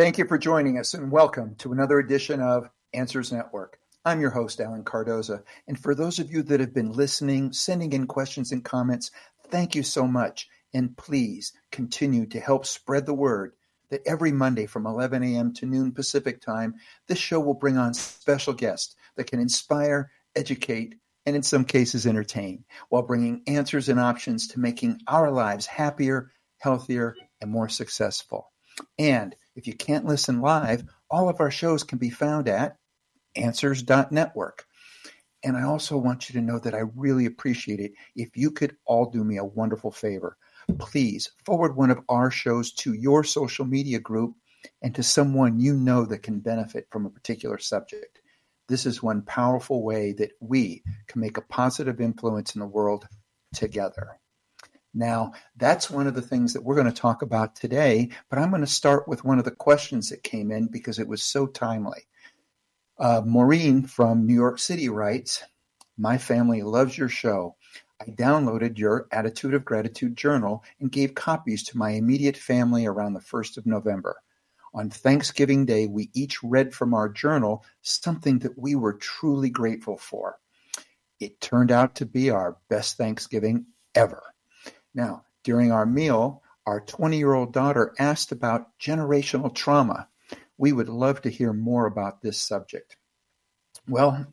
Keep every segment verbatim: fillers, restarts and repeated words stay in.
Thank you for joining us and welcome to another edition of Answers Network. I'm your host, Alan Cardoza. And for those of you that have been listening, sending in questions and comments, thank you so much. And please continue to help spread the word that every Monday from eleven a.m. to noon Pacific time, this show will bring on special guests that can inspire, educate, and in some cases entertain, while bringing answers and options to making our lives happier, healthier, and more successful. And if you can't listen live, all of our shows can be found at answers dot network. And I also want you to know that I really appreciate it if you could all do me a wonderful favor. Please forward one of our shows to your social media group and to someone you know that can benefit from a particular subject. This is one powerful way that we can make a positive influence in the world together. Now, that's one of the things that we're going to talk about today, but I'm going to start with one of the questions that came in because it was so timely. Uh, Maureen from New York City writes, "My family loves your show. I downloaded your Attitude of Gratitude journal and gave copies to my immediate family around the first of November. On Thanksgiving Day, we each read from our journal something that we were truly grateful for. It turned out to be our best Thanksgiving ever. Now, during our meal, our twenty-year-old daughter asked about generational trauma. We would love to hear more about this subject." Well,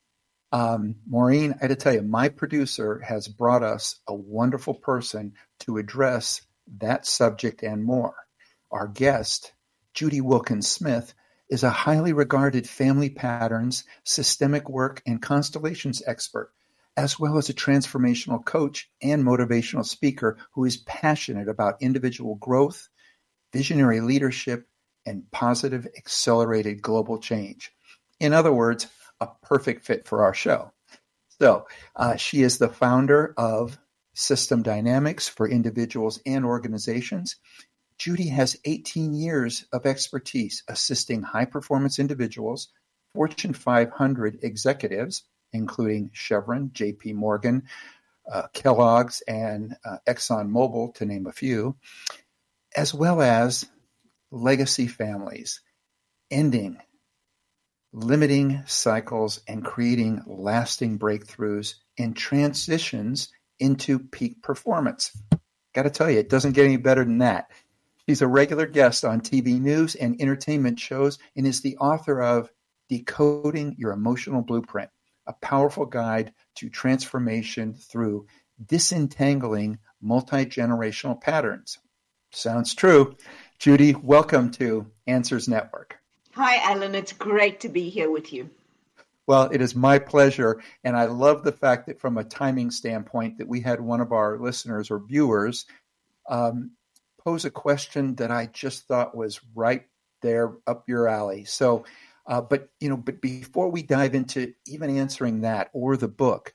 um, Maureen, I got to tell you, my producer has brought us a wonderful person to address that subject and more. Our guest, Judy Wilkins Smith, is a highly regarded family patterns, systemic work, and constellations expert, as well as a transformational coach and motivational speaker who is passionate about individual growth, visionary leadership, and positive, accelerated global change. In other words, a perfect fit for our show. So uh, she is the founder of System Dynamics for individuals and organizations. Judy has eighteen years of expertise assisting high-performance individuals, Fortune five hundred executives, including Chevron, J P Morgan, uh, Kellogg's, and uh, ExxonMobil, to name a few, as well as legacy families, ending limiting cycles and creating lasting breakthroughs and transitions into peak performance. Got to tell you, it doesn't get any better than that. She's a regular guest on T V news and entertainment shows and is the author of Decoding Your Emotional Blueprint, a powerful guide to transformation through disentangling multi-generational patterns. Sounds true. Judy, welcome to Answers Network. Hi, Alan. It's great to be here with you. Well, it is my pleasure, and I love the fact that from a timing standpoint that we had one of our listeners or viewers um, pose a question that I just thought was right there up your alley. So, uh, but you know, but before we dive into even answering that or the book,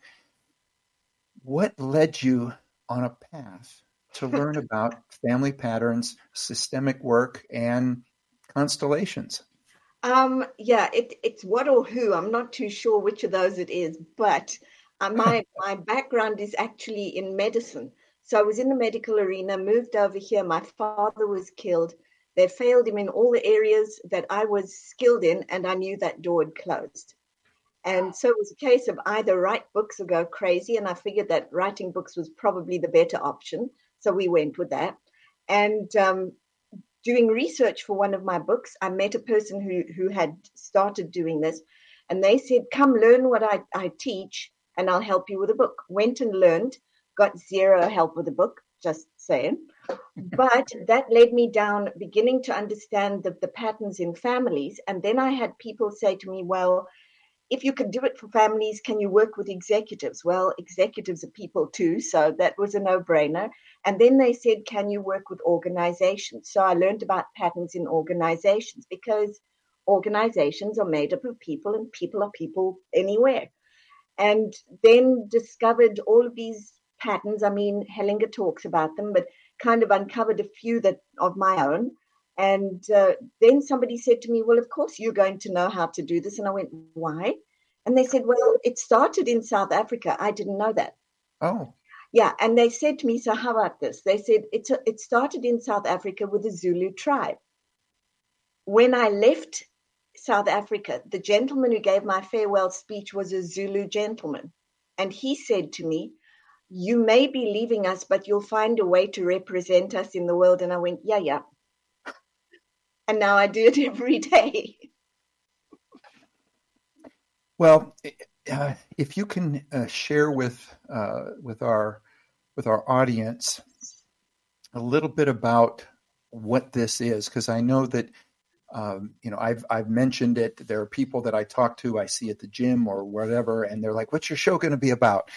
what led you on a path to learn about family patterns, systemic work, and constellations? Um, yeah, it, it's what or who. I'm not too sure which of those it is, but uh, my my background is actually in medicine. So I was in the medical arena, moved over here. My father was killed. They failed him in all the areas that I was skilled in, and I knew that door had closed. And so it was a case of either write books or go crazy, and I figured that writing books was probably the better option. So we went with that. And um, doing research for one of my books, I met a person who, who had started doing this, and they said, come learn what I, I teach, and I'll help you with a book. Went and learned, got zero help with the book, just saying. But that led me down beginning to understand the, the patterns in families. And then I had people say to me, well, if you can do it for families, can you work with executives? Well, executives are people too, so that was a no-brainer. And then they said, can you work with organizations? So I learned about patterns in organizations because organizations are made up of people and people are people anywhere. And then discovered all of these patterns. I mean, Hellinger talks about them, but kind of uncovered a few that of my own. And uh, then somebody said to me, well, of course, you're going to know how to do this. And I went, why? And they said, well, it started in South Africa. I didn't know that. Oh. Yeah. And they said to me, so how about this? They said, it's a, it started in South Africa with the Zulu tribe. when I left South Africa, the gentleman who gave my farewell speech was a Zulu gentleman. And he said to me, you may be leaving us, but you'll find a way to represent us in the world. And I went, yeah, yeah. And now I do it every day. Well, uh, if you can uh, share with uh, with our with our audience a little bit about what this is, because I know that um, you know I've I've mentioned it. There are people that I talk to, I see at the gym or whatever, and they're like, "What's your show going to be about?"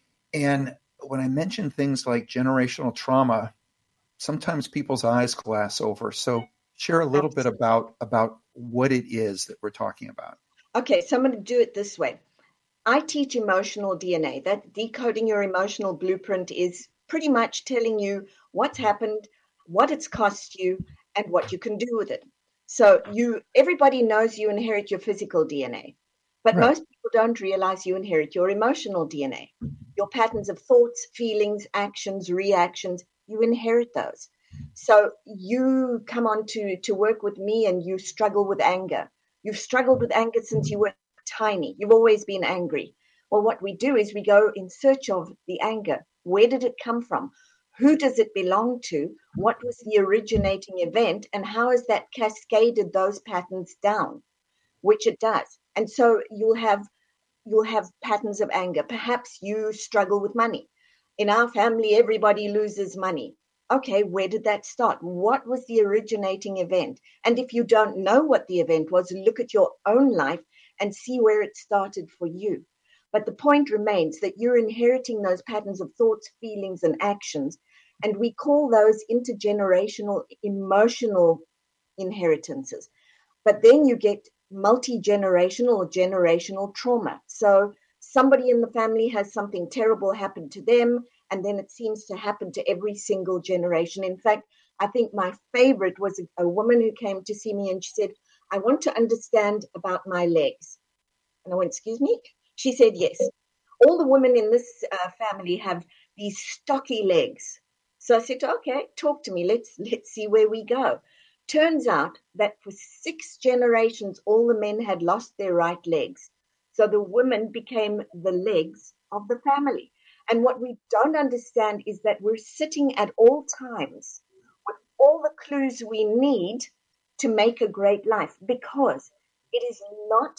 And when I mention things like generational trauma, sometimes people's eyes glass over. So share a little bit about about what it is that we're talking about. Okay, so I'm going to do it this way. I teach emotional D N A. That decoding your emotional blueprint is pretty much telling you what's happened, what it's cost you, and what you can do with it. So you, everybody knows you inherit your physical D N A, but right. Most people don't realize you inherit your emotional D N A. Your patterns of thoughts, feelings, actions, reactions, you inherit those. So you come on to, to work with me and you struggle with anger. You've struggled with anger since you were tiny. You've always been angry. Well, what we do is we go in search of the anger. Where did it come from? Who does it belong to? What was the originating event? And how has that cascaded those patterns down? Which it does. And so you'll have you'll have patterns of anger. Perhaps you struggle with money. In our family, everybody loses money. Okay, where did that start? What was the originating event? And if you don't know what the event was, look at your own life and see where it started for you. But the point remains that you're inheriting those patterns of thoughts, feelings, and actions, and we call those intergenerational emotional inheritances. But then you get multi-generational or generational trauma. So somebody in the family has something terrible happen to them, and then it seems to happen to every single generation. In fact, I think my favorite was a, a woman who came to see me and she said, I want to understand about my legs. And I went, excuse me? She said, yes. All the women in this uh, family have these stocky legs. So I said, okay, talk to me. Let's, let's see where we go. Turns out that for six generations, all the men had lost their right legs. So the women became the legs of the family. And what we don't understand is that we're sitting at all times with all the clues we need to make a great life, because it is not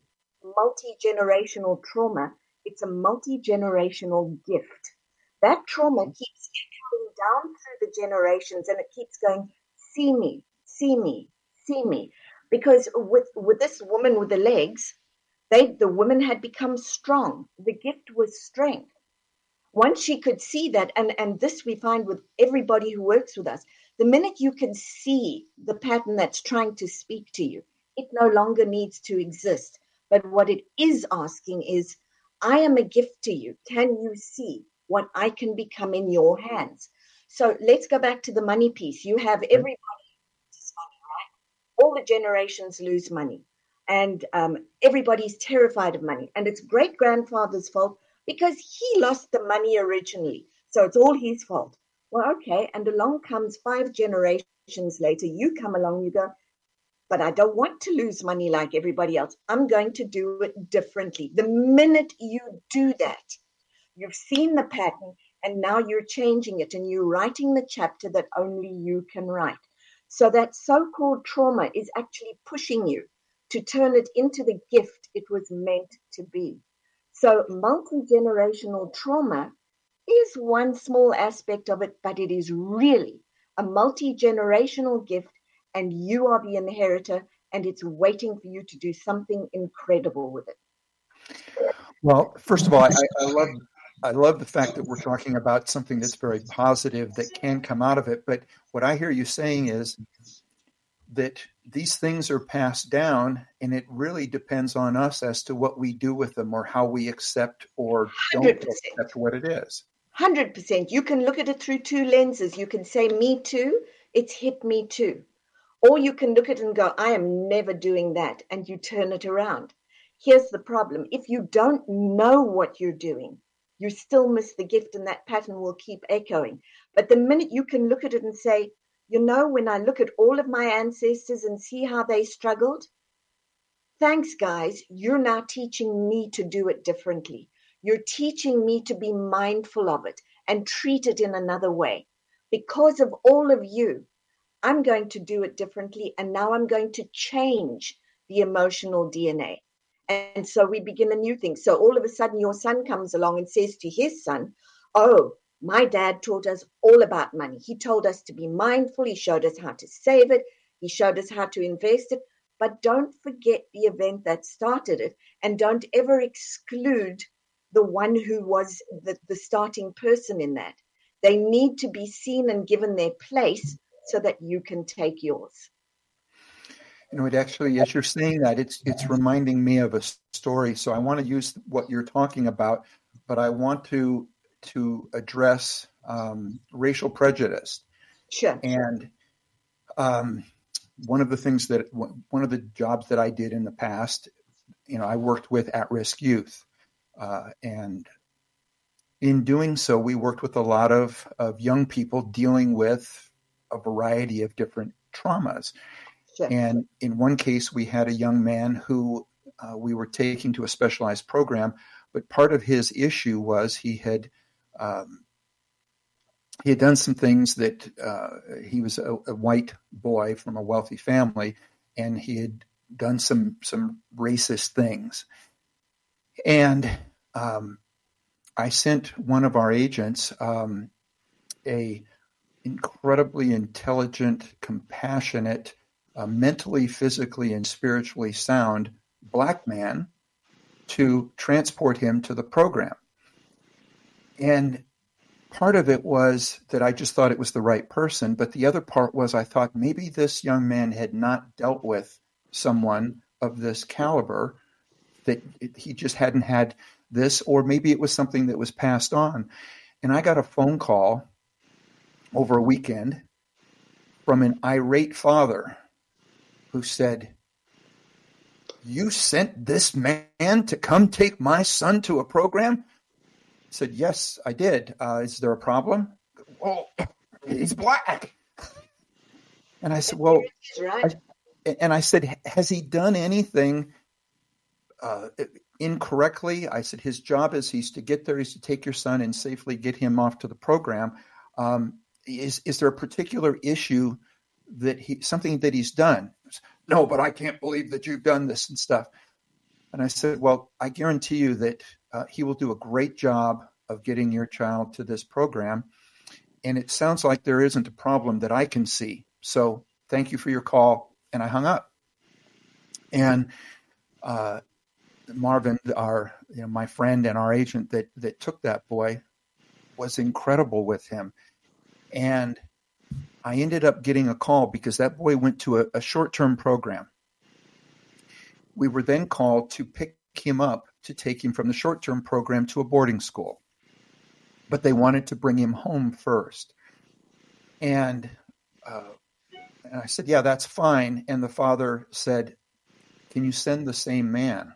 multi-generational trauma. It's a multi-generational gift. That trauma keeps coming down through the generations, and it keeps going, see me, see me, see me. Because with, with this woman with the legs, they, the woman had become strong. The gift was strength. Once she could see that, and, and this we find with everybody who works with us, the minute you can see the pattern that's trying to speak to you, it no longer needs to exist. But what it is asking is, I am a gift to you. Can you see what I can become in your hands? So let's go back to the money piece. You have everybody loses money, right? All the generations lose money. And um, everybody's terrified of money. And it's great-grandfather's fault, because he lost the money originally. So it's all his fault. Well, okay. And along comes five generations later. You come along, you go, but I don't want to lose money like everybody else. I'm going to do it differently. The minute you do that, you've seen the pattern, and now you're changing it, and you're writing the chapter that only you can write. So that so-called trauma is actually pushing you to turn it into the gift it was meant to be. So multi-generational trauma is one small aspect of it, but it is really a multi-generational gift, and you are the inheritor, and it's waiting for you to do something incredible with it. Well, first of all, I, I love I love the fact that we're talking about something that's very positive that can come out of it. But what I hear you saying is that these things are passed down, and it really depends on us as to what we do with them, or how we accept or don't one hundred percent accept what it is. one hundred percent. You can look at it through two lenses. You can say, me too, it's hit me too. Or you can look at it and go, I am never doing that, and you turn it around. Here's the problem. If you don't know what you're doing, you still miss the gift, and that pattern will keep echoing. But the minute you can look at it and say, You know, when I look at all of my ancestors and see how they struggled, thanks, guys. You're now teaching me to do it differently. You're teaching me to be mindful of it and treat it in another way. Because of all of you, I'm going to do it differently. And now I'm going to change the emotional D N A. And so we begin a new thing. So all of a sudden, your son comes along and says to his son, oh, my dad taught us all about money. He told us to be mindful. He showed us how to save it. He showed us how to invest it. But don't forget the event that started it. And don't ever exclude the one who was the, the starting person in that. They need to be seen and given their place so that you can take yours. You know, it actually, as you're saying that, it's it's reminding me of a story. So I want to use what you're talking about, but I want to to address um, racial prejudice. Sure. And um, one of the things that one of the jobs that I did in the past, you know, I worked with at-risk youth, uh, and in doing so, we worked with a lot of of young people dealing with a variety of different traumas. Sure. And in one case, we had a young man who uh, we were taking to a specialized program, but part of his issue was he had um, he had done some things that uh, he was a, a white boy from a wealthy family, and he had done some some racist things. And um, I sent one of our agents, um, a incredibly intelligent, compassionate, uh, mentally, physically, and spiritually sound black man to transport him to the program. And part of it was that I just thought it was the right person, but the other part was I thought maybe this young man had not dealt with someone of this caliber, that it, he just hadn't had this, or maybe it was something that was passed on. And I got a phone call over a weekend from an irate father who said, "You sent this man to come take my son to a program?" I said, "Yes, I did. Uh, is there a problem?" "Well, he's black." And I said, "Well," right. I, and I said, "Has he done anything uh, incorrectly?" I said, "His job is he's to get there, he's to take your son and safely get him off to the program. Um, is is there a particular issue that he something that he's done?" "No, but I can't believe that you've done this and stuff." And I said, "Well, I guarantee you that uh, he will do a great job of getting your child to this program. And it sounds like there isn't a problem that I can see. So thank you for your call." And I hung up. And uh, Marvin, our you know my friend and our agent that that took that boy, was incredible with him. And I ended up getting a call because that boy went to a, a short-term program. We were then called to pick him up to take him from the short-term program to a boarding school. But they wanted to bring him home first. And, uh, and I said, "Yeah, that's fine." And the father said, "Can you send the same man?"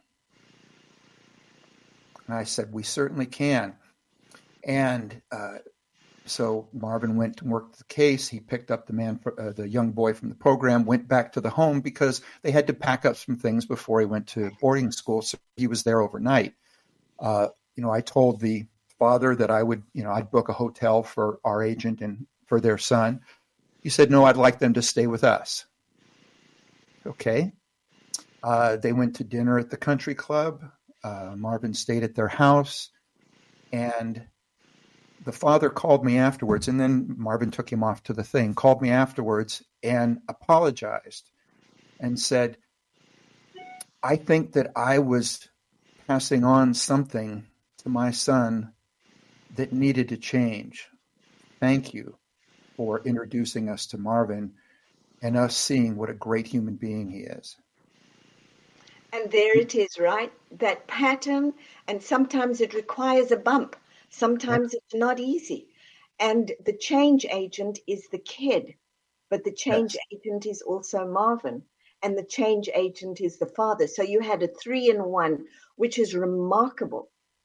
And I said, "We certainly can." And uh, so Marvin went and worked the case. He picked up the man, uh, the young boy from the program, went back to the home because they had to pack up some things before he went to boarding school. So he was there overnight. Uh, you know, I told the father that I would, you know, I'd book a hotel for our agent and for their son. He said, "No, I'd like them to stay with us." Okay. Uh, they went to dinner at the country club. Uh, Marvin stayed at their house, and the father called me afterwards, and then Marvin took him off to the thing, called me afterwards and apologized and said, "I think that I was passing on something to my son that needed to change. Thank you for introducing us to Marvin and us seeing what a great human being he is." And there it is, right? That pattern, and sometimes it requires a bump. Sometimes it's not easy. And the change agent is the kid, but the change Yes. agent is also Marvin, and the change agent is the father. So you had a three in one, which is remarkable.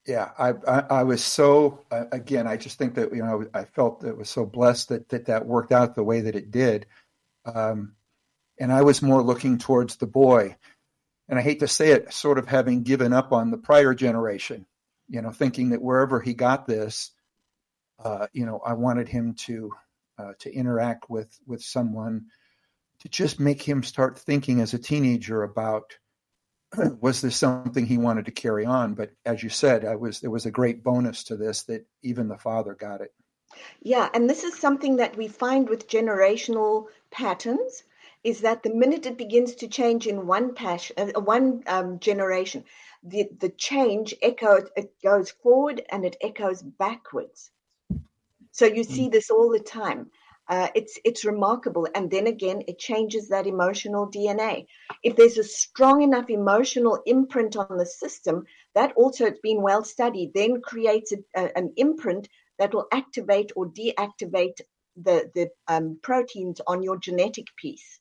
Yeah, I, I, I was so, uh, again, I just think that, you know, I felt that it was so blessed that that, that worked out the way that it did. Um, and I was more looking towards the boy. And I hate to say it, sort of having given up on the prior generation, you know, thinking that wherever he got this, uh, you know, I wanted him to uh, to interact with with someone to just make him start thinking as a teenager about, was this something he wanted to carry on? But as you said, I was there was a great bonus to this that even the father got it. Yeah, and this is something that we find with generational patterns, is that the minute it begins to change in one passion, uh, one um, generation, the, the change echoes, it goes forward and it echoes backwards. So you see this all the time. Uh, it's it's remarkable. And then again, it changes that emotional D N A. If there's a strong enough emotional imprint on the system, that also, it's been well studied, then creates a, a, an imprint that will activate or deactivate the, the um, proteins on your genetic piece.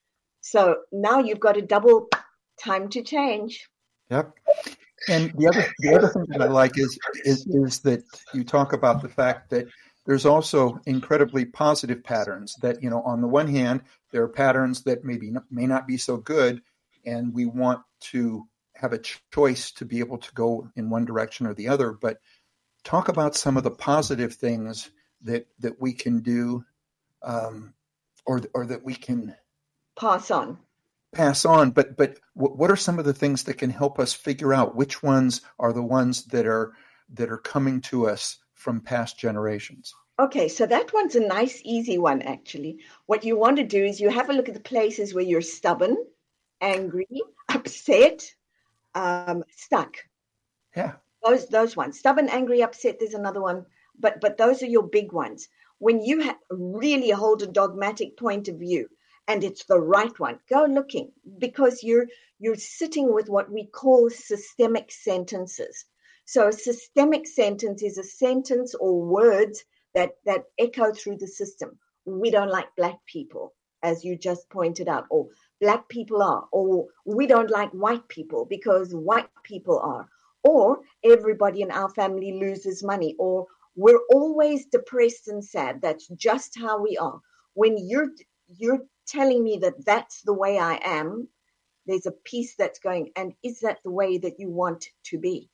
So now you've got a double time to change. Yep. And the other the other thing that I like is is is that you talk about the fact that there's also incredibly positive patterns that, you know, on the one hand, there are patterns that maybe not, may not be so good, and we want to have a choice to be able to go in one direction or the other. But talk about some of the positive things that that we can do, um, or or that we can pass on. pass on. But but what are some of the things that can help us figure out which ones are the ones that are that are coming to us from past generations? Okay, so that one's a nice, easy one, actually. What you want to do is you have a look at the places where you're stubborn, angry, upset, um, stuck. Yeah. Those those ones. Stubborn, angry, upset, there's another one. But but those are your big ones. When you ha- really hold a dogmatic point of view and it's the right one, go looking, because you're you're sitting with what we call systemic sentences. So a systemic sentence is a sentence or words that, that echo through the system. We don't like black people, as you just pointed out, or black people are, or we don't like white people because white people are, or everybody in our family loses money, or we're always depressed and sad. That's just how we are. When you're you're telling me that that's the way I am, there's a piece that's going, and is that the way that you want to be?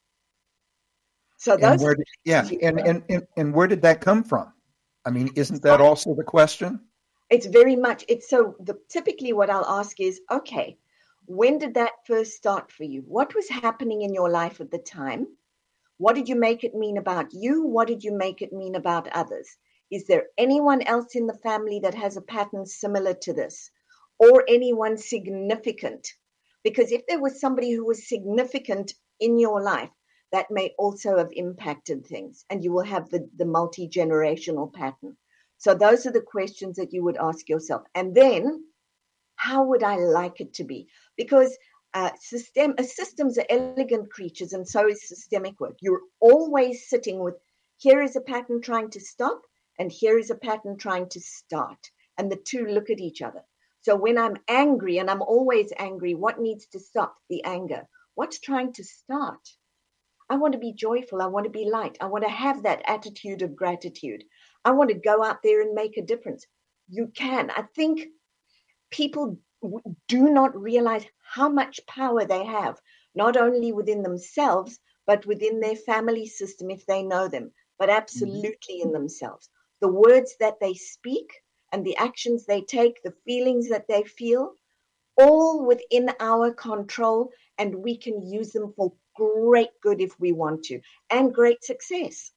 So those, and where did, yeah, and, and and and where did that come from? I mean, isn't that also the question? It's very much, it's so the typically what I'll ask is, okay, when did that first start for you? What was happening in your life at the time? What did you make it mean about you? What did you make it mean about others? Is there anyone else in the family that has a pattern similar to this, or anyone significant? Because if there was somebody who was significant in your life, that may also have impacted things, and you will have the, the multi-generational pattern. So those are the questions that you would ask yourself. And then, how would I like it to be? Because uh, system, uh, systems are elegant creatures, and so is systemic work. You're always sitting with, here is a pattern trying to stop, and here is a pattern trying to start. And the two look at each other. So when I'm angry, and I'm always angry, what needs to stop? The anger. What's trying to start? I want to be joyful. I want to be light. I want to have that attitude of gratitude. I want to go out there and make a difference. You can. I think people do not realize how much power they have, not only within themselves, but within their family system if they know them, but absolutely mm-hmm. in themselves. The words that they speak and the actions they take, the feelings that they feel, all within our control, and we can use them for great good if we want to, and great success.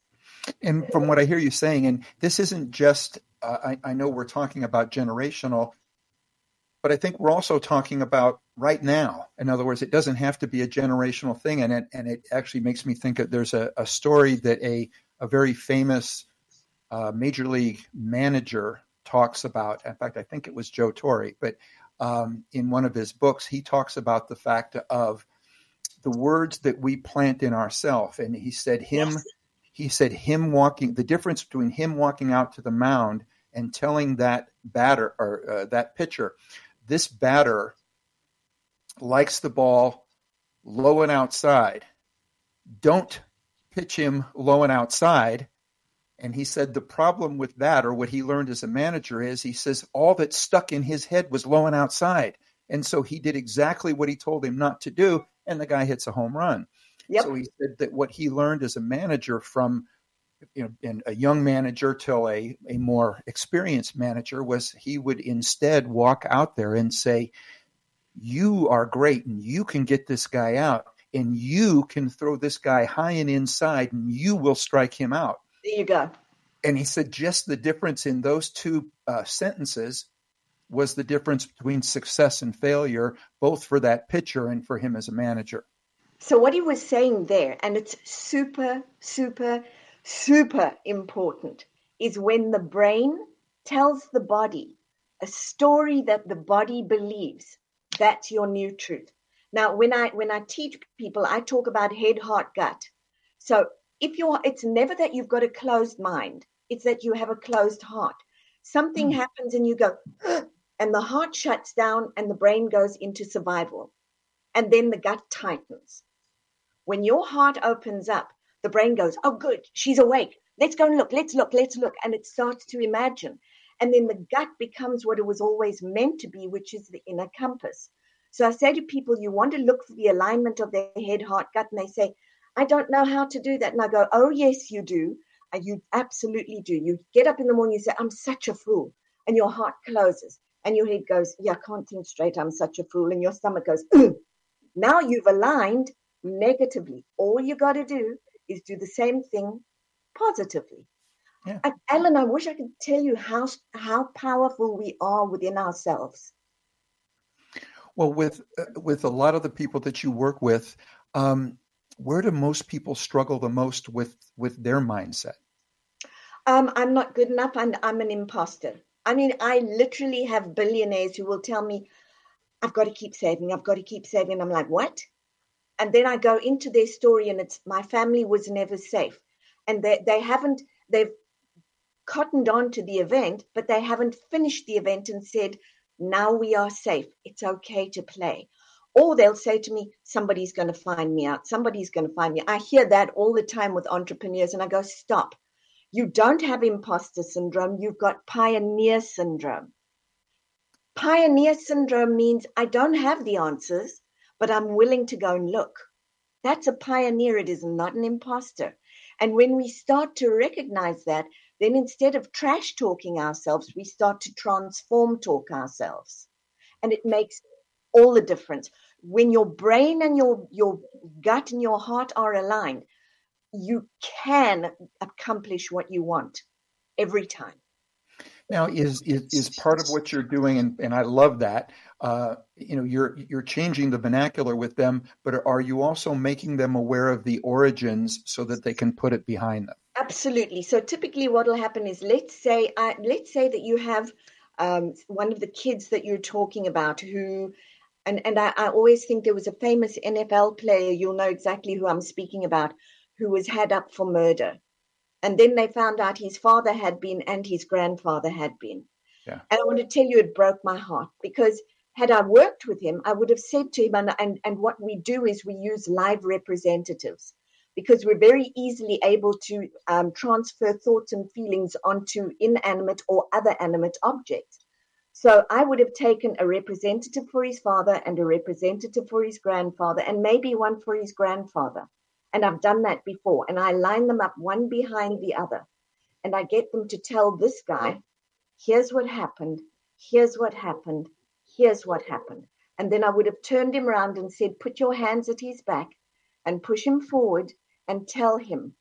And from what I hear you saying, and this isn't just, uh, I, I know we're talking about generational, but I think we're also talking about right now. In other words, it doesn't have to be a generational thing. And it, and it actually makes me think that there's a, a story that a, a very famous uh, major league manager talks about. In fact, I think it was Joe Torre, but um, in one of his books, he talks about the fact of the words that we plant in ourselves. And he said him, yes. he said him walking, the difference between him walking out to the mound and telling that batter or uh, that pitcher, this batter likes the ball low and outside. don't pitch him low and outside. And he said the problem with that, or what he learned as a manager, is he says all that stuck in his head was low and outside. And so he did exactly what he told him not to do, and the guy hits a home run. Yep. So he said that what he learned as a manager from, you know, and a young manager till a, a more experienced manager was he would instead walk out there and say, you are great and you can get this guy out and you can throw this guy high and inside and you will strike him out. There you go. And he said just the difference in those two uh, sentences was the difference between success and failure, both for that pitcher and for him as a manager. So what he was saying there, and it's super, super, super important, is when the brain tells the body a story that the body believes, that's your new truth. Now, when I when I teach people, I talk about head, heart, gut. So if you're, it's never that you've got a closed mind. It's that you have a closed heart. Something mm. happens and you go, and the heart shuts down and the brain goes into survival. And then the gut tightens. When your heart opens up, the brain goes, oh, good, she's awake. Let's go and look, let's look, let's look. And it starts to imagine. And then the gut becomes what it was always meant to be, which is the inner compass. So I say to people, you want to look for the alignment of their head, heart, gut. And they say, I don't know how to do that. And I go, oh, yes, you do. And you absolutely do. You get up in the morning, you say, I'm such a fool. And your heart closes. And your head goes, yeah, I can't think straight. I'm such a fool. And your stomach goes, ugh. Now you've aligned negatively. All you got to do is do the same thing positively. Yeah. And Alan, I wish I could tell you how how powerful we are within ourselves. Well, with uh, with a lot of the people that you work with, um, where do most people struggle the most with with their mindset? Um, I'm not good enough, and I'm an imposter. I mean, I literally have billionaires who will tell me, I've got to keep saving, I've got to keep saving. I'm like, what? And then I go into their story, and it's my family was never safe. And they, they haven't, they've cottoned on to the event, but they haven't finished the event and said, now we are safe. It's okay to play. Or they'll say to me, somebody's going to find me out. Somebody's going to find me. I hear that all the time with entrepreneurs, and I go, stop. You don't have imposter syndrome. You've got pioneer syndrome. Pioneer syndrome means I don't have the answers, but I'm willing to go and look. That's a pioneer. It is not an imposter. And when we start to recognize that, then instead of trash talking ourselves, we start to transform talk ourselves. And it makes all the difference. When your brain and your, your gut and your heart are aligned, you can accomplish what you want every time. Now, is is, is part of what you're doing, and, and I love that, uh, you know, you're you're changing the vernacular with them, but are you also making them aware of the origins so that they can put it behind them? Absolutely. So typically what will happen is, let's say, uh, let's say that you have um, one of the kids that you're talking about who, and, and I, I always think there was a famous N F L player, you'll know exactly who I'm speaking about, who was had up for murder. And then they found out his father had been and his grandfather had been. Yeah. And I want to tell you, it broke my heart, because had I worked with him, I would have said to him, and, and, and what we do is we use live representatives, because we're very easily able to um, transfer thoughts and feelings onto inanimate or other animate objects. So I would have taken a representative for his father and a representative for his grandfather and maybe one for his grandfather. And I've done that before. And I line them up one behind the other. And I get them to tell this guy, here's what happened, here's what happened, here's what happened. And then I would have turned him around and said, put your hands at his back and push him forward and tell him,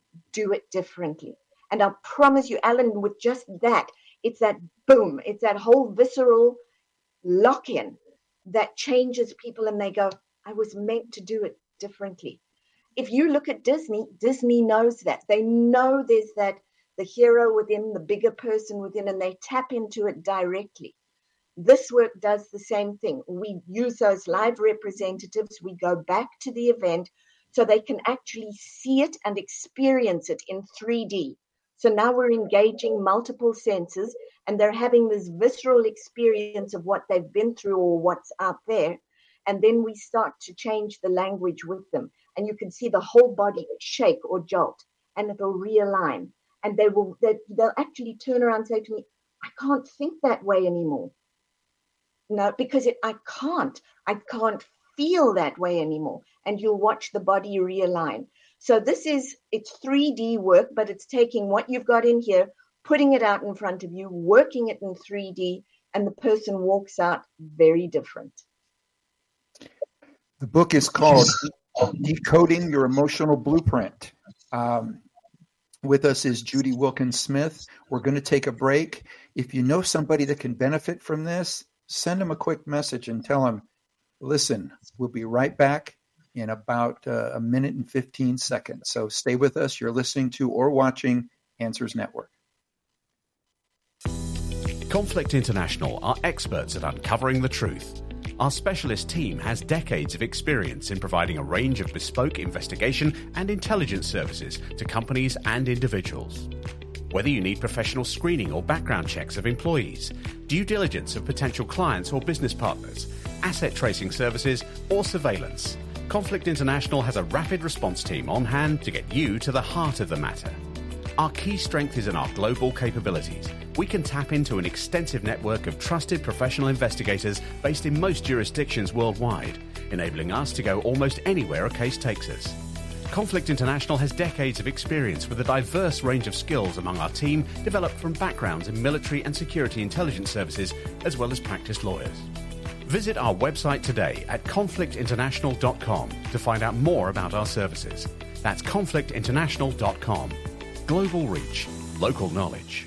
do it differently. And I promise you, Alan, with just that, it's that boom, it's that whole visceral lock-in that changes people, and they go, I was meant to do it differently. If you look at Disney, Disney knows that. They know there's that, the hero within, the bigger person within, and they tap into it directly. This work does the same thing. We use those live representatives. We go back to the event so they can actually see it and experience it in three D. So now we're engaging multiple senses, and they're having this visceral experience of what they've been through or what's out there. And then we start to change the language with them. and you can see the whole body shake or jolt, and it'll realign. And they will, they, they'll actually turn around and say to me, I can't think that way anymore. No, because it, I can't. I can't feel that way anymore. And you'll watch the body realign. So this is, it's three D work, but it's taking what you've got in here, putting it out in front of you, working it in three D, and the person walks out very different. The book is called Decoding Your Emotional Blueprint. Um, with us is Judy Wilkins Smith. We're going to take a break. If you know somebody that can benefit from this, send them a quick message and tell them, listen, we'll be right back in about uh, a minute and fifteen seconds. So stay with us. You're listening to or watching Answers Network. Conflict International are experts at uncovering the truth. Our specialist team has decades of experience in providing a range of bespoke investigation and intelligence services to companies and individuals. Whether you need professional screening or background checks of employees, due diligence of potential clients or business partners, asset tracing services, or surveillance, Conflict International has a rapid response team on hand to get you to the heart of the matter. Our key strength is in our global capabilities. We can tap into an extensive network of trusted professional investigators based in most jurisdictions worldwide, enabling us to go almost anywhere a case takes us. Conflict International has decades of experience with a diverse range of skills among our team, developed from backgrounds in military and security intelligence services, as well as practiced lawyers. Visit our website today at conflict international dot com to find out more about our services. That's conflict international dot com. Global reach, local knowledge.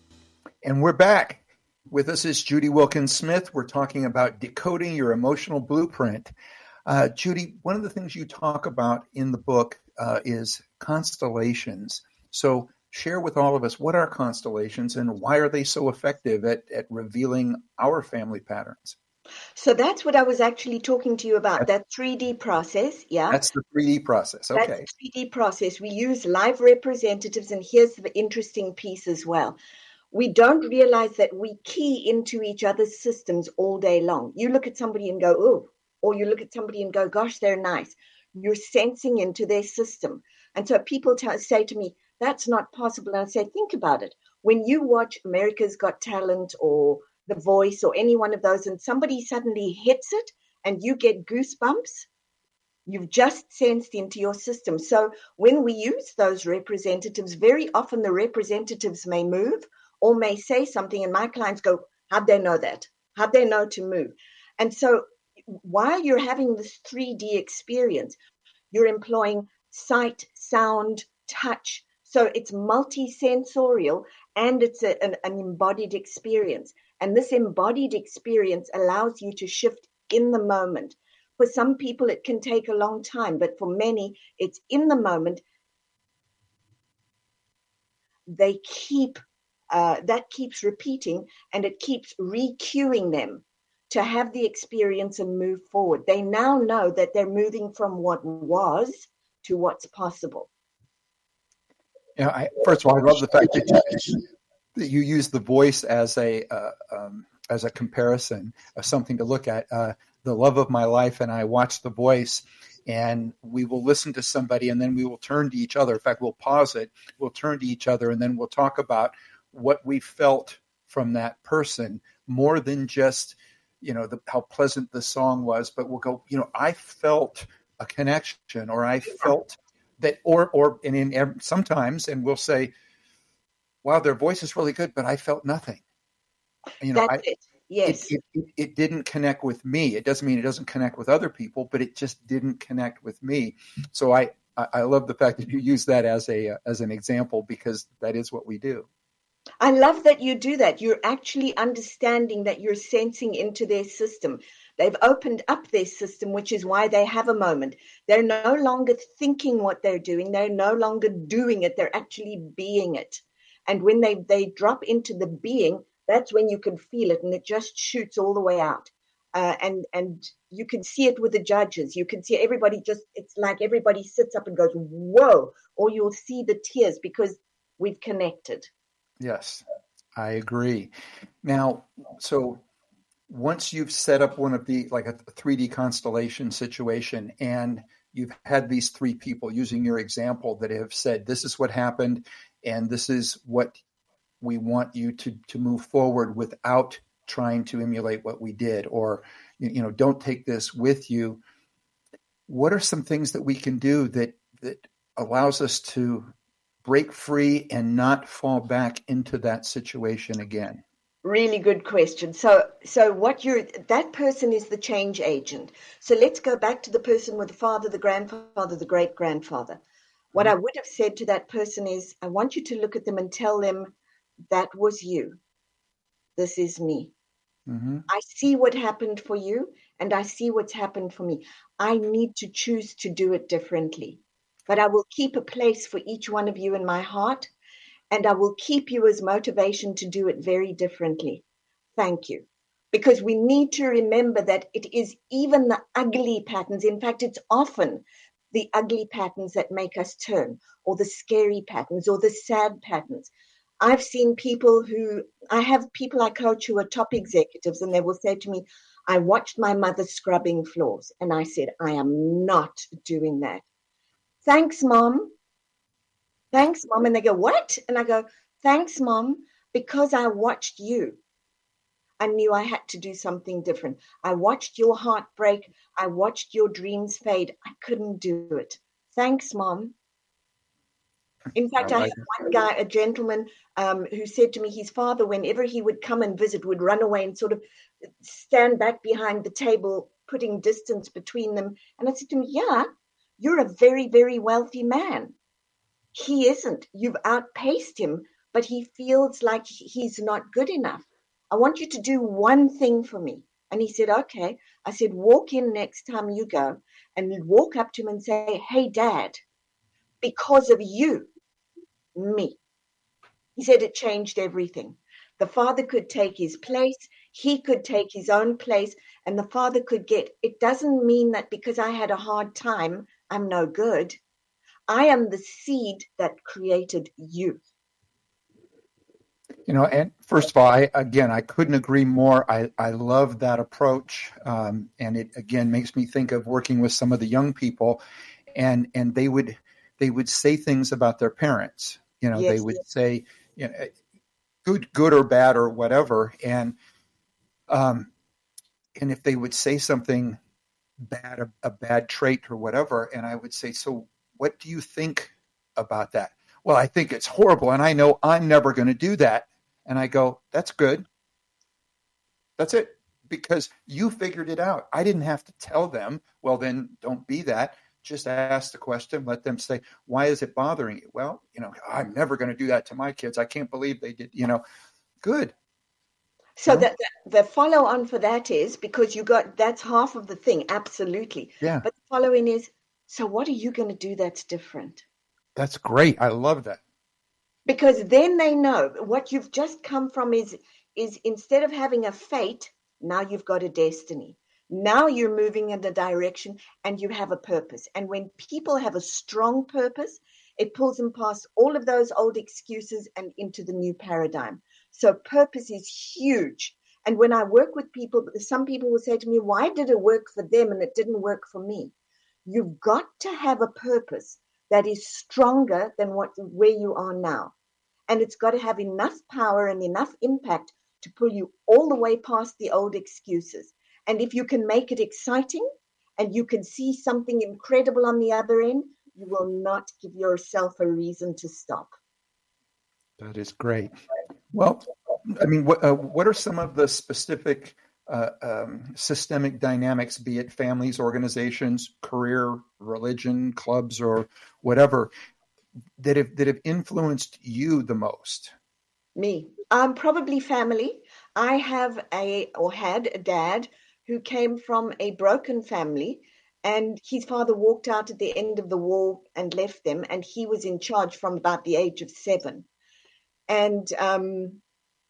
And we're back. With us is Judy Wilkins Smith. We're talking about decoding your emotional blueprint. Uh, Judy, one of the things you talk about in the book uh, is constellations. So share with all of us, what are constellations and why are they so effective at, at revealing our family patterns? So that's what I was actually talking to you about, that three D process. Yeah. That's the three D process. Okay. That's the three D process. We use live representatives, and here's the interesting piece as well. We don't realize that we key into each other's systems all day long. You look at somebody and go, oh, or you look at somebody and go, gosh, they're nice. You're sensing into their system. And so people t- say to me, that's not possible. And I say, think about it. When you watch America's Got Talent or The Voice or any one of those, and somebody suddenly hits it and you get goosebumps, you've just sensed into your system. So when we use those representatives, very often the representatives may move or may say something, and my clients go, how'd they know that? How'd they know to move? And so while you're having this three D experience, you're employing sight, sound, touch. So it's multi-sensorial and it's a, an, an embodied experience. And this embodied experience allows you to shift in the moment. For some people, it can take a long time, but for many, it's in the moment. They keep, uh, that keeps repeating, and it keeps re-cueing them to have the experience and move forward. They now know that they're moving from what was to what's possible. Yeah, I, first of all, I love the fact that you, that you use the voice as a uh, um, as a comparison of something to look at. Uh, the love of my life, and I watch The Voice, and we will listen to somebody, and then we will turn to each other. In fact, we'll pause it, we'll turn to each other, and then we'll talk about what we felt from that person, more than just, you know, the, how pleasant the song was, but we'll go, you know, I felt a connection, or I felt that, or, or, and in sometimes, and we'll say, wow, their voice is really good, but I felt nothing. You know, That's I, it. Yes. It, it, it didn't connect with me. It doesn't mean it doesn't connect with other people, but it just didn't connect with me. So I, I love the fact that you use that as a, as an example, because that is what we do. I love that you do that. You're actually understanding that you're sensing into their system. They've opened up their system, which is why they have a moment. They're no longer thinking what they're doing. They're no longer doing it. They're actually being it. And when they, they drop into the being, that's when you can feel it, and it just shoots all the way out. Uh, and and you can see it with the judges. You can see everybody just, it's like everybody sits up and goes, whoa, or you'll see the tears because we've connected. Yes, I agree. Now, so once you've set up one of the, like a three D constellation situation, and you've had these three people, using your example, that have said, this is what happened, and this is what we want you to, to move forward without trying to emulate what we did, or, you know, don't take this with you. What are some things that we can do that, that allows us to break free and not fall back into that situation again? Really good question. So, so what you're, that person is the change agent. So let's go back to the person with the father, the grandfather, the great grandfather. What mm-hmm. I would have said to that person is, I want you to look at them and tell them, that was you. This is me. Mm-hmm. I see what happened for you, and I see what's happened for me. I need to choose to do it differently, but I will keep a place for each one of you in my heart, and I will keep you as motivation to do it very differently. Thank you. Because we need to remember that it is even the ugly patterns. In fact, it's often the ugly patterns that make us turn, or the scary patterns, or the sad patterns. I've seen people who, I have people I coach who are top executives, and they will say to me, I watched my mother scrubbing floors. And I said, I am not doing that. Thanks, Mom. Thanks, Mom. And they go, what? And I go, thanks, Mom, because I watched you. I knew I had to do something different. I watched your heart break. I watched your dreams fade. I couldn't do it. Thanks, Mom. In fact, I, like I had one guy, a gentleman, um, who said to me, his father, whenever he would come and visit, would run away and sort of stand back behind the table, putting distance between them. And I said to him, yeah, you're a very, very wealthy man. He isn't. You've outpaced him, but he feels like he's not good enough. I want you to do one thing for me. And he said, okay. I said, walk in next time you go and walk up to him and say, hey, Dad, because of you, me. He said it changed everything. The father could take his place. He could take his own place, and the father could get, it doesn't mean that because I had a hard time, I'm no good. I am the seed that created you. You know, and first of all, I, again, I couldn't agree more. I, I love that approach. Um, and it, again, makes me think of working with some of the young people, and, and they would, they would say things about their parents. You know, yes, they would yes. say, you know, good, good or bad or whatever. And, um, and if they would say something bad, a, a bad trait or whatever, and I would say, so what do you think about that? Well, I think it's horrible, and I know I'm never going to do that. And I go, that's good. That's it. Because you figured it out. I didn't have to tell them, well, then don't be that. Just ask the question. Let them say, why is it bothering you? Well, you know, I'm never going to do that to my kids. I can't believe they did, you know, good. So you know? the, the, the follow on for that is, because you got, that's half of the thing. Absolutely. Yeah. But the following is, so what are you going to do that's different? That's great. I love that. Because then they know what you've just come from is, is instead of having a fate, now you've got a destiny. Now you're moving in the direction and you have a purpose. And when people have a strong purpose, it pulls them past all of those old excuses and into the new paradigm. So purpose is huge. And when I work with people, some people will say to me, why did it work for them and it didn't work for me? You've got to have a purpose that is stronger than what where you are now. And it's got to have enough power and enough impact to pull you all the way past the old excuses. And if you can make it exciting and you can see something incredible on the other end, you will not give yourself a reason to stop. That is great. Well, I mean, what, uh, what are some of the specific uh, um, systemic dynamics, be it families, organizations, career, religion, clubs, or whatever, that have that have influenced you the most? Me. Um, probably family. I have a, or had a dad who came from a broken family, and his father walked out at the end of the war and left them, and he was in charge from about the age of seven. And um,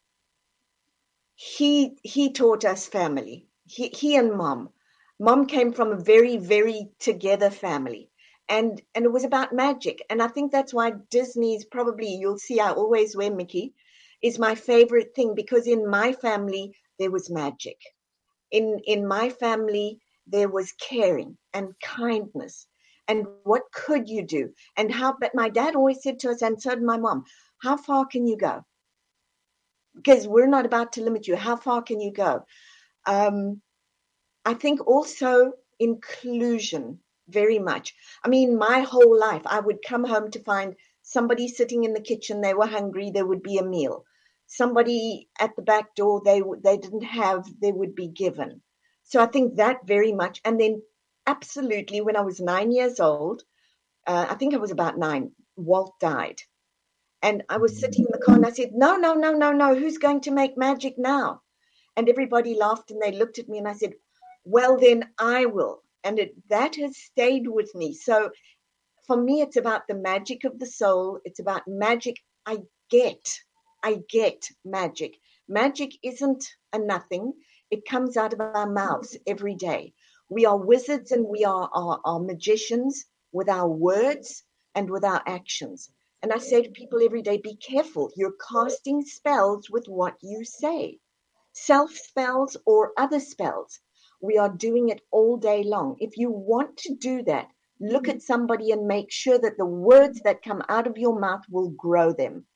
he he taught us family. He, he and mom. Mom came from a very, very together family. And and it was about magic. And I think that's why Disney's probably, you'll see I always wear Mickey, is my favorite thing, because in my family, there was magic. In in my family, there was caring and kindness. And what could you do? And how, but my dad always said to us, and so did my mom, how far can you go? Because we're not about to limit you. How far can you go? Um, I think also inclusion very much. I mean, my whole life, I would come home to find somebody sitting in the kitchen. They were hungry. There would be a meal. Somebody at the back door, they they didn't have, they would be given. So I think that very much. And then absolutely, when I was nine years old, uh, I think I was about nine, Walt died. And I was sitting in the car and I said, no, no, no, no, no. Who's going to make magic now? And everybody laughed and they looked at me and I said, well, then I will. And it, that has stayed with me. So for me, it's about the magic of the soul. It's about magic. I get, I get magic. Magic isn't a nothing. It comes out of our mouths every day. We are wizards and we are, are, are magicians with our words and with our actions. And I say to people every day, be careful. You're casting spells with what you say. Self spells or other spells. We are doing it all day long. If you want to do that, look at somebody and make sure that the words that come out of your mouth will grow them.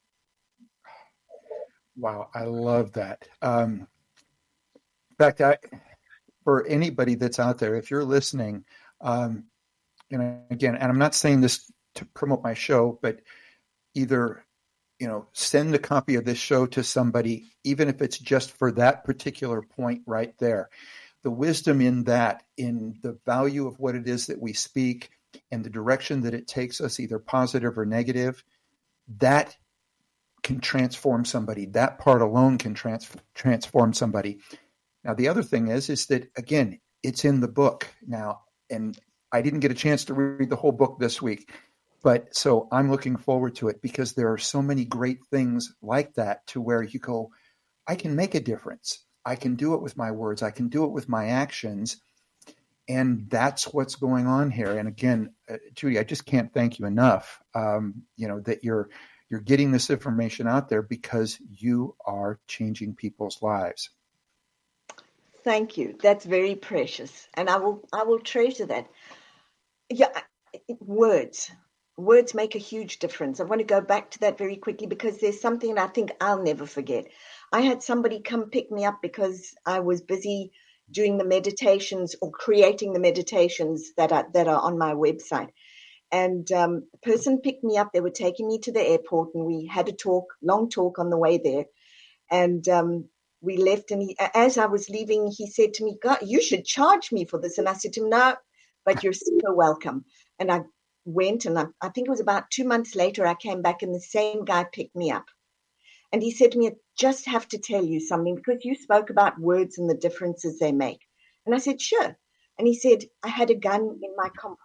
Wow, I love that. Um, in fact, I, for anybody that's out there, if you're listening, um, you know, again, and I'm not saying this to promote my show, but either, you know, send a copy of this show to somebody, even if it's just for that particular point right there. The wisdom in that, in the value of what it is that we speak and the direction that it takes us, either positive or negative, that can transform somebody. That part alone can trans- transform somebody. Now, the other thing is, is that, again, it's in the book now, and I didn't get a chance to read the whole book this week. But so I'm looking forward to it because there are so many great things like that to where you go, I can make a difference. I can do it with my words. I can do it with my actions. And that's what's going on here. And again, uh, Judy, I just can't thank you enough, um, you know, that you're you're getting this information out there because you are changing people's lives. Thank you. That's very precious. And I will I will treasure that. Yeah, words. Words make a huge difference. I want to go back to that very quickly because there's something I think I'll never forget. I had somebody come pick me up because I was busy doing the meditations or creating the meditations that are that are on my website. And um, a person picked me up. They were taking me to the airport, and we had a talk, long talk on the way there. And um, we left. And he, as I was leaving, he said to me, "God, you should charge me for this." And I said to him, "No, but you're super welcome." And I went, and I, I think it was about two months later, I came back, and the same guy picked me up. And he said to me, "I just have to tell you something because you spoke about words and the differences they make." And I said, "Sure." And he said, "I had a gun in my compartment.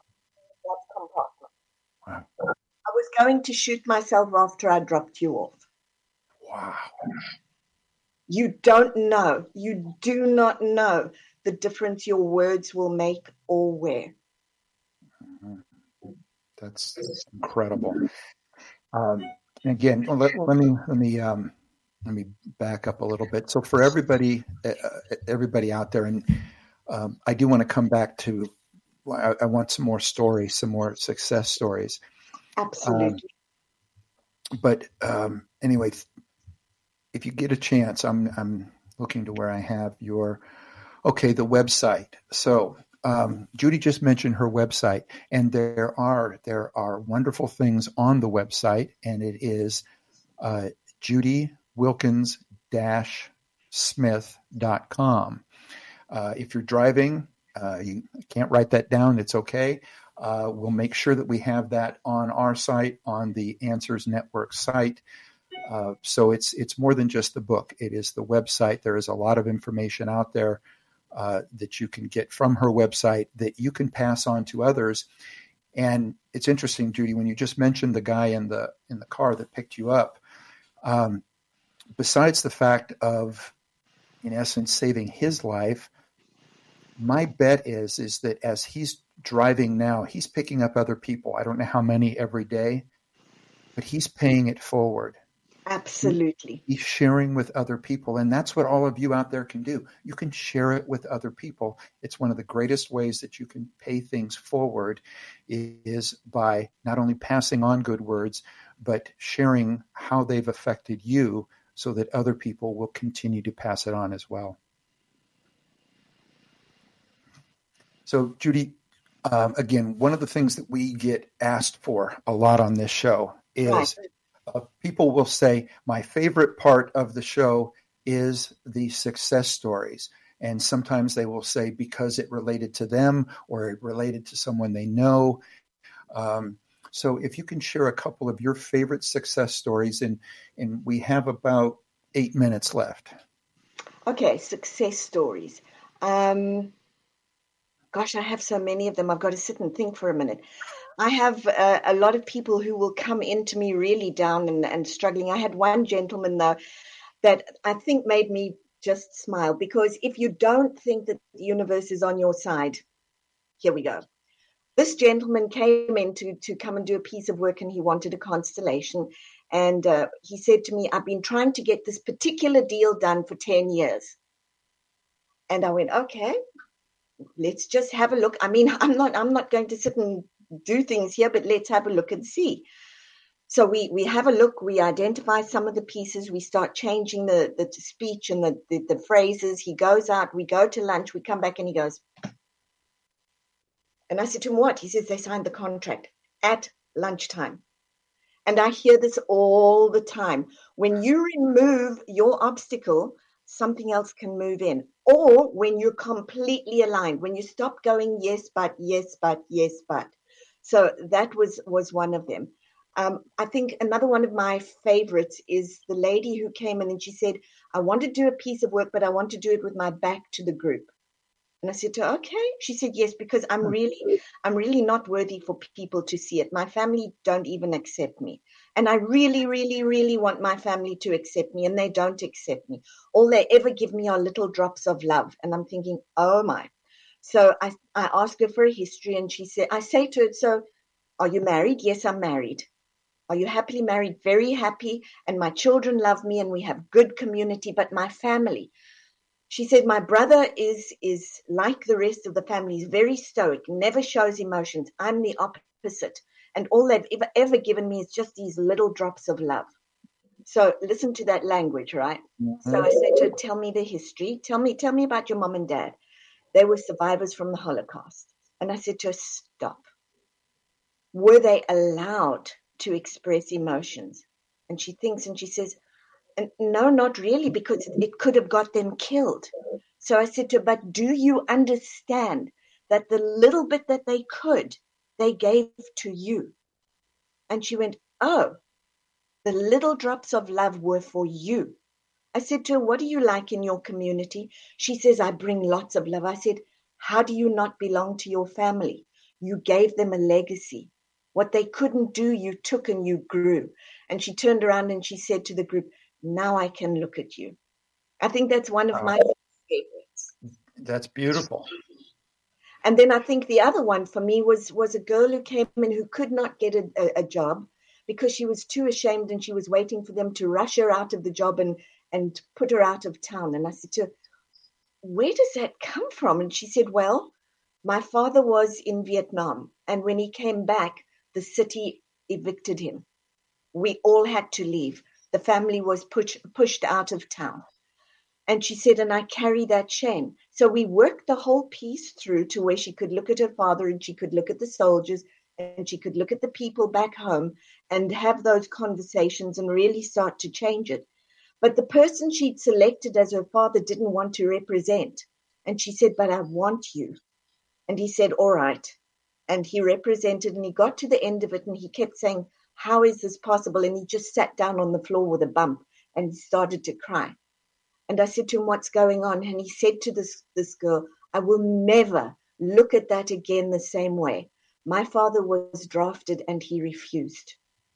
Wow. I was going to shoot myself after I dropped you off." Wow. You don't know. You do not know the difference your words will make or where. Mm-hmm. That's, that's incredible. Um, again, let, let me let me um, let me back up a little bit. So for everybody, uh, everybody out there, and um, I do want to come back to. I, I want some more stories, some more success stories. Absolutely. Um, but um, anyway, if you get a chance, I'm I'm looking to where I have your okay the website. So. Um, Judy just mentioned her website, and there are there are wonderful things on the website, and it is uh, judy wilkins dash smith dot com. Uh, if you're driving, uh, you can't write that down. It's okay. Uh, we'll make sure that we have that on our site, on the Answers Network site. Uh, so it's it's more than just the book. It is the website. There is a lot of information out there. Uh, that you can get from her website that you can pass on to others. And it's interesting, Judy, when you just mentioned the guy in the in the car that picked you up, um, besides the fact of, in essence, saving his life, my bet is is that as he's driving now, he's picking up other people. I don't know how many every day, but he's paying it forward. Absolutely. Be sharing with other people. And that's what all of you out there can do. You can share it with other people. It's one of the greatest ways that you can pay things forward is by not only passing on good words, but sharing how they've affected you so that other people will continue to pass it on as well. So, Judy, um, again, one of the things that we get asked for a lot on this show is right. uh, people will say, my favorite part of the show is the success stories. And sometimes they will say because it related to them or it related to someone they know. Um, so if you can share a couple of your favorite success stories, and, and we have about eight minutes left. Okay, success stories. Um, gosh, I have so many of them. I've got to sit and think for a minute. I have uh, a lot of people who will come into me really down and, and struggling. I had one gentleman, though, that I think made me just smile, because if you don't think that the universe is on your side, here we go. This gentleman came in to, to come and do a piece of work, and he wanted a constellation. And uh, he said to me, I've been trying to get this particular deal done for ten years. And I went, okay, let's just have a look. I mean, I'm not, I'm not going to sit and do things here, but let's have a look and see. So we, we have a look, we identify some of the pieces, we start changing the, the speech and the, the, the phrases. He goes out, we go to lunch, we come back and he goes, and I said to him, what? He says, they signed the contract at lunchtime. And I hear this all the time. When you remove your obstacle, something else can move in. Or when you're completely aligned, when you stop going, yes, but, yes, but, yes, but. So that was, was one of them. Um, I think another one of my favorites is the lady who came in and she said, I want to do a piece of work, but I want to do it with my back to the group. And I said to her, okay. She said, yes, because I'm really, I'm really not worthy for people to see it. My family don't even accept me. And I really, really, really want my family to accept me, and they don't accept me. All they ever give me are little drops of love. And I'm thinking, oh my. So I, I asked her for a history, and she said, I say to her, so are you married? Yes, I'm married. Are you happily married? Very happy. And my children love me and we have good community, but my family. She said, my brother is, is like the rest of the family. He's very stoic, never shows emotions. I'm the opposite. And all they've ever, ever given me is just these little drops of love. So listen to that language, right? Mm-hmm. So I said to her, tell me the history. Tell me, tell me about your mom and dad. They were survivors from the Holocaust. And I said to her, stop. Were they allowed to express emotions? And she thinks and she says, no, not really, because it could have got them killed. So I said to her, but do you understand that the little bit that they could, they gave to you? And she went, oh, the little drops of love were for you. I said to her, what do you like in your community? She says, I bring lots of love. I said, how do you not belong to your family? You gave them a legacy. What they couldn't do, you took and you grew. And she turned around and she said to the group, now I can look at you. I think that's one of oh, my favorites. That's beautiful. And then I think the other one for me was, was a girl who came in who could not get a, a, a job because she was too ashamed, and she was waiting for them to rush her out of the job and, and put her out of town. And I said to her, where does that come from? And she said, well, my father was in Vietnam, and when he came back, the city evicted him. We all had to leave. The family was push, pushed out of town. And she said, and I carry that shame. So we worked the whole piece through to where she could look at her father, and she could look at the soldiers, and she could look at the people back home and have those conversations and really start to change it. But the person she'd selected as her father didn't want to represent. And she said, but I want you. And he said, all right. And he represented, and he got to the end of it, and he kept saying, how is this possible? And he just sat down on the floor with a bump and started to cry. And I said to him, what's going on? And he said to this, this girl, I will never look at that again the same way. My father was drafted and he refused.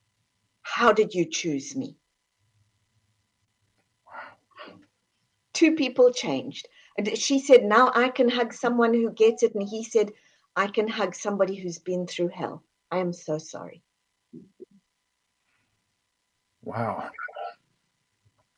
How did you choose me? Two people changed. And she said, now I can hug someone who gets it. And he said, I can hug somebody who's been through hell. I am so sorry. Wow.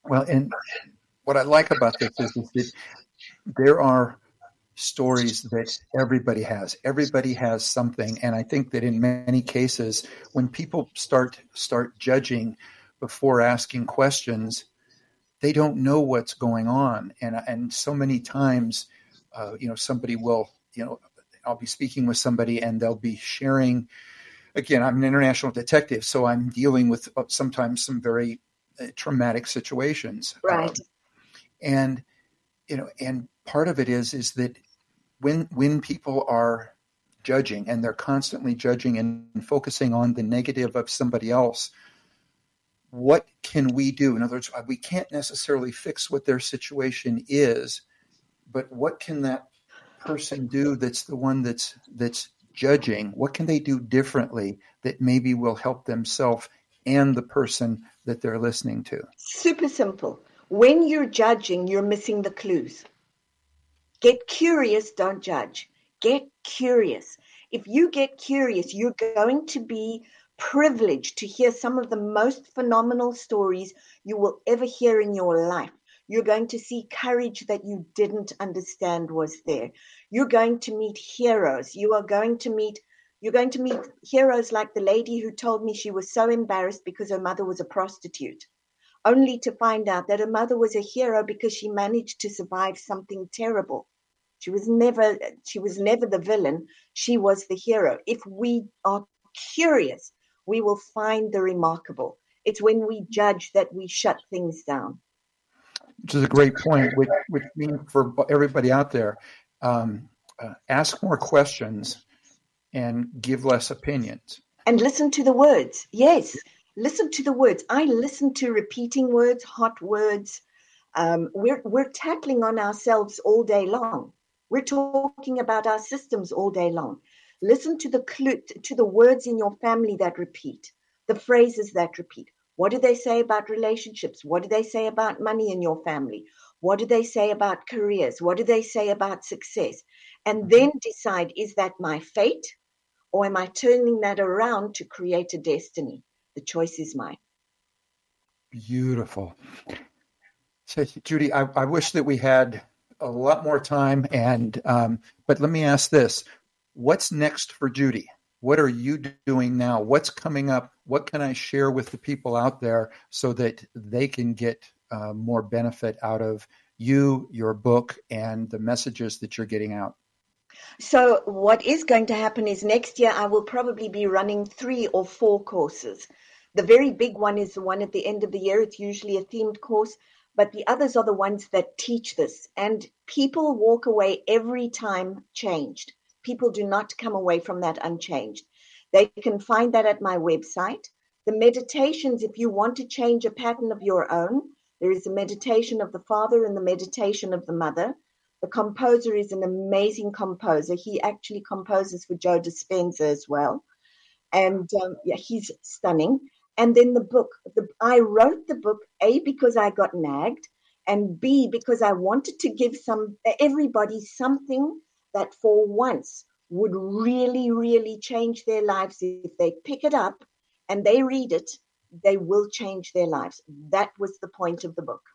Well, and what I like about this is, is that there are stories that everybody has. Everybody has something, and I think that in many cases, when people start start judging before asking questions, they don't know what's going on, and and so many times, uh, you know, somebody will, you know, I'll be speaking with somebody, and they'll be sharing. Again, I'm an international detective, so I'm dealing with sometimes some very uh, traumatic situations, Right? Um, and you know, and part of it is is that when when people are judging and they're constantly judging and focusing on the negative of somebody else, what can we do? In other words, we can't necessarily fix what their situation is, but what can that person do that's the one that's that's judging? What can they do differently that maybe will help themselves and the person that they're listening to? Super simple. When you're judging, you're missing the clues. Get curious, don't judge. Get curious. If you get curious, you're going to be privileged to hear some of the most phenomenal stories you will ever hear in your life. You're going to see courage that you didn't understand was there. You're going to meet heroes. You are going to meet you're going to meet heroes like the lady who told me she was so embarrassed because her mother was a prostitute, only to find out that her mother was a hero because she managed to survive something terrible. She was never she was never the villain. She was the hero. If we are curious, we will find the remarkable. It's when we judge that we shut things down. Which is a great point, which, which means for everybody out there, um, uh, ask more questions and give less opinions. And listen to the words. Yes, listen to the words. I listen to repeating words, hot words. Um, we're, we're tackling on ourselves all day long. We're talking about our systems all day long. Listen to the clue, to the words in your family that repeat, the phrases that repeat. What do they say about relationships? What do they say about money in your family? What do they say about careers? What do they say about success? And then decide, is that my fate, or am I turning that around to create a destiny? The choice is mine. Beautiful. So, Judy, I, I wish that we had a lot more time, and um, but let me ask this. What's next for Judy? What are you doing now? What's coming up? What can I share with the people out there so that they can get uh, more benefit out of you, your book, and the messages that you're getting out? So what is going to happen is next year I will probably be running three or four courses. The very big one is the one at the end of the year. It's usually a themed course, but the others are the ones that teach this. And people walk away every time changed. People do not come away from that unchanged. They can find that at my website. The meditations, if you want to change a pattern of your own, there is a meditation of the father and the meditation of the mother. The composer is an amazing composer. He actually composes for Joe Dispenza as well. And um, yeah, he's stunning. And then the book, the, I wrote the book, A, because I got nagged, and B, because I wanted to give some everybody something that for once would really, really change their lives. If they pick it up and they read it, they will change their lives. That was the point of the book.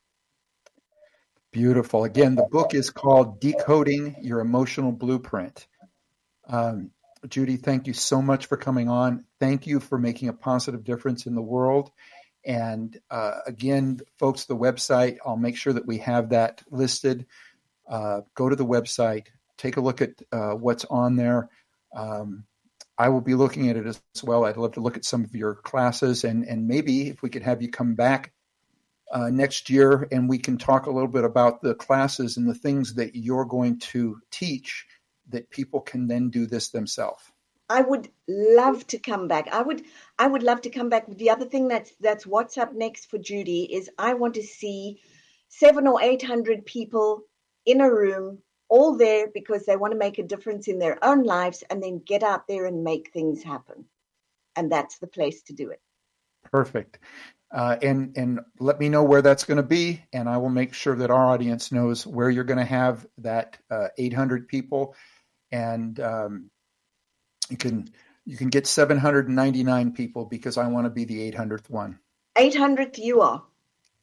Beautiful. Again, the book is called Decoding Your Emotional Blueprint. Um, Judy, thank you so much for coming on. Thank you for making a positive difference in the world. And uh, again, folks, the website, I'll make sure that we have that listed. Uh, go to the website, take a look at uh, what's on there. Um, I will be looking at it as well. I'd love to look at some of your classes, and, and maybe if we could have you come back uh, next year and we can talk a little bit about the classes and the things that you're going to teach that people can then do this themselves. I would love to come back. I would I would love to come back. The other thing that's that's what's up next for Judy is I want to see seven or eight hundred people in a room, all there because they want to make a difference in their own lives, and then get out there and make things happen. And that's the place to do it. Perfect. Uh, and and let me know where that's going to be, and I will make sure that our audience knows where you're going to have that uh, eight hundred people. And um, you can you can get seven hundred ninety-nine people because I want to be the eight hundredth one. eight hundredth you are.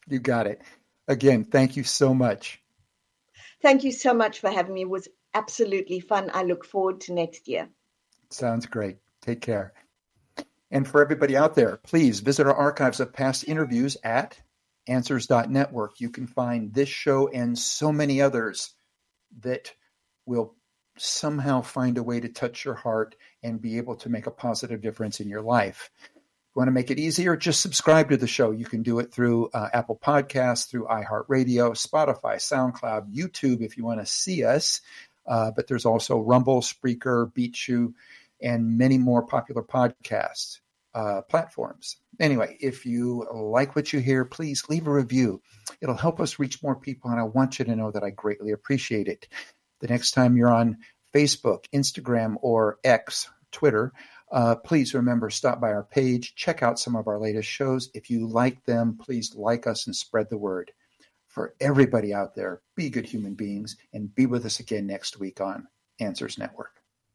You got it. Again, thank you so much. Thank you so much for having me. It was absolutely fun. I look forward to next year. Sounds great. Take care. And for everybody out there, please visit our archives of past interviews at answers dot network. You can find this show and so many others that will somehow find a way to touch your heart and be able to make a positive difference in your life. If you want to make it easier, just subscribe to the show. You can do it through uh, Apple Podcasts, through iHeartRadio, Spotify, SoundCloud, YouTube if you want to see us. Uh, but there's also Rumble, Spreaker, BeatChute, and many more popular podcast uh, platforms. Anyway, if you like what you hear, please leave a review. It'll help us reach more people, and I want you to know that I greatly appreciate it. The next time you're on Facebook, Instagram, or X, Twitter, uh, please remember, stop by our page, check out some of our latest shows. If you like them, please like us and spread the word. For everybody out there, be good human beings, and be with us again next week on Answers Network.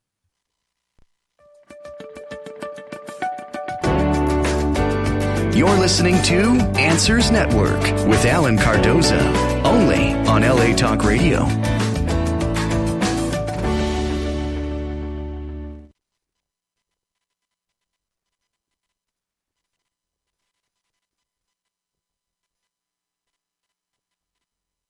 You're listening to Answers Network with Alan Cardoza, only on L A Talk Radio.